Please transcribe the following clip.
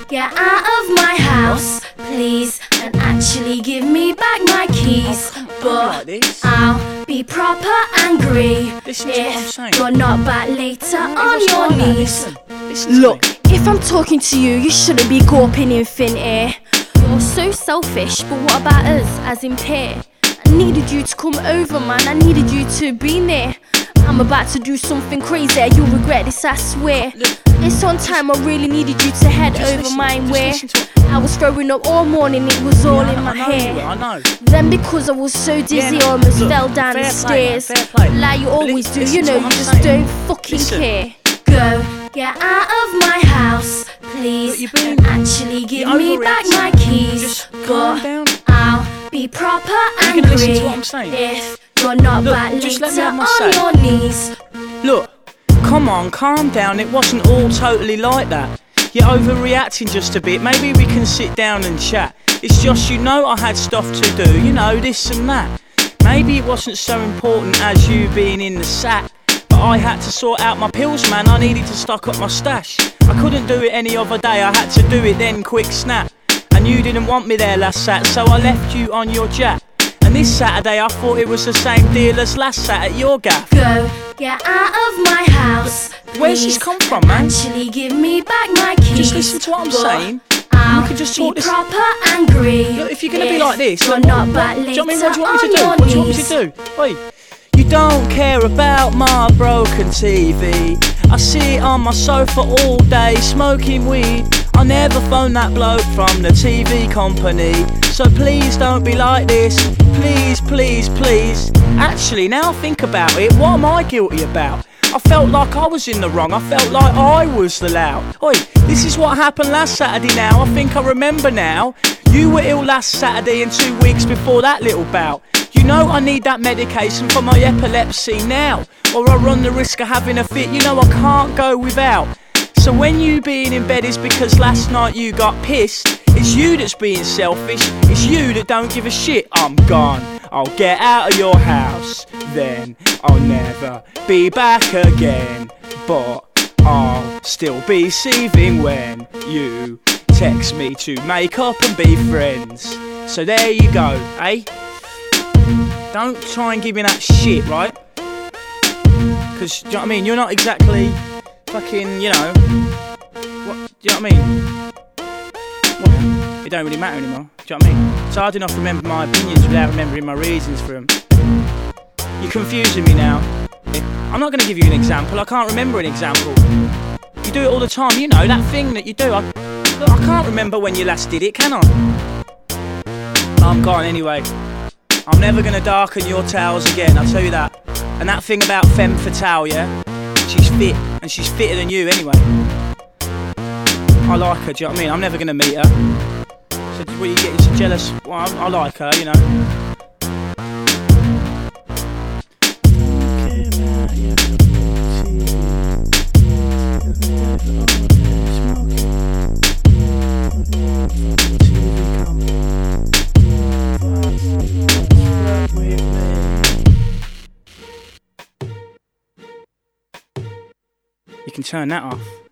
get out of my house, please, and actually give me back my keys. But I'll be proper angry if you're not back later on your knees. Look, if I'm talking to you, you shouldn't be gawping infinity. You're so selfish, but what about us, as in peer? I needed you to come over, man, I needed you to be near. I'm about to do something crazy, you'll regret this, I swear. It's on time, I really needed you to head over my way. I was throwing up all morning, it was all in my hair. Then because I was so dizzy, I almost fell down the stairs. Like you always do, you know, you just don't fucking care. Go, get out of my house, please, and actually give me back my keys. But I'll be proper angry if you're not back later on your knees. Look, come on, calm down, it wasn't all totally like that. You're overreacting just a bit, maybe we can sit down and chat. It's just, you know, I had stuff to do, you know, this and that. Maybe it wasn't so important as you being in the sack, but I had to sort out my pills, man, I needed to stock up my stash. I couldn't do it any other day, I had to do it then, quick snap. And you didn't want me there last Sat, so I left you on your jack. And this Saturday I thought it was the same deal as last Sat at your gaff. Go, get out of my house, please. Where's this come from, man? Actually give me back my keys. Just listen to what I'm saying. I'll we could just talk be this. proper angry. Look, if you're gonna be like this, you're look, not back later. Do you know what do you want me to do? On What do you want me knees. to do? Wait. You don't care about my broken TV. I sit on my sofa all day smoking weed. I never phoned that bloke from the TV company. So please don't be like this. Please, please, please. Actually, now I think about it, what am I guilty about? I felt like I was in the wrong, I felt like I was the loud. Oi, this is what happened last Saturday now, I think I remember now. You were ill last Saturday and 2 weeks before that little bout. You know I need that medication for my epilepsy now, or I run the risk of having a fit, you know I can't go without. So when you being in bed is because last night you got pissed, it's you that's being selfish, it's you that don't give a shit. I'm gone, I'll get out of your house, then I'll never be back again. But I'll still be seething when you text me to make up and be friends. So there you go, eh? Don't try and give me that shit, right? Because, do you know what I mean? You're not exactly fucking, you know. What, do you know what I mean? Well, it don't really matter anymore. Do you know what I mean? It's hard enough to remember my opinions without remembering my reasons for them. You're confusing me now. I'm not going to give you an example. I can't remember an example. You do it all the time, you know, that thing that you do. I can't remember when you last did it, can I? I'm gone anyway. I'm never gonna darken your towels again, I'll tell you that. And that thing about femme fatale, yeah? She's fit, and she's fitter than you anyway. I like her, do you know what I mean? I'm never gonna meet her. So what are you getting so jealous? Well, I like her, you know. You can turn that off.